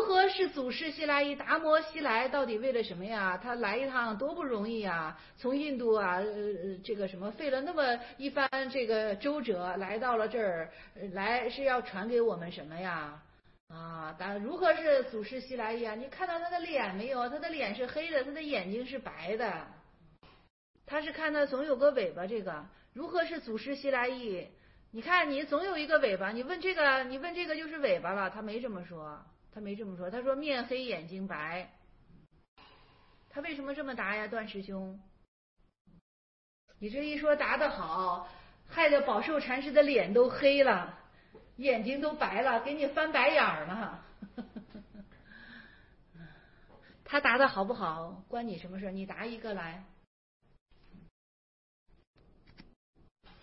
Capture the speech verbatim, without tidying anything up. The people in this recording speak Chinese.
何是祖师西来意？达摩西来到底为了什么呀？他来一趟多不容易啊！从印度啊，呃，这个什么费了那么一番这个周折，来到了这儿，来是要传给我们什么呀？啊，但如何是祖师西来意啊？你看到他的脸没有？他的脸是黑的，他的眼睛是白的。他是看他总有个尾巴，这个如何是祖师西来意？你看你总有一个尾巴，你问这个，你问这个就是尾巴了。他没这么说，他没这么说，他说面黑眼睛白。他为什么这么答呀，段师兄？你这一说答得好，害得宝寿禅师的脸都黑了，眼睛都白了，给你翻白眼了。他答的好不好，关你什么事？你答一个来。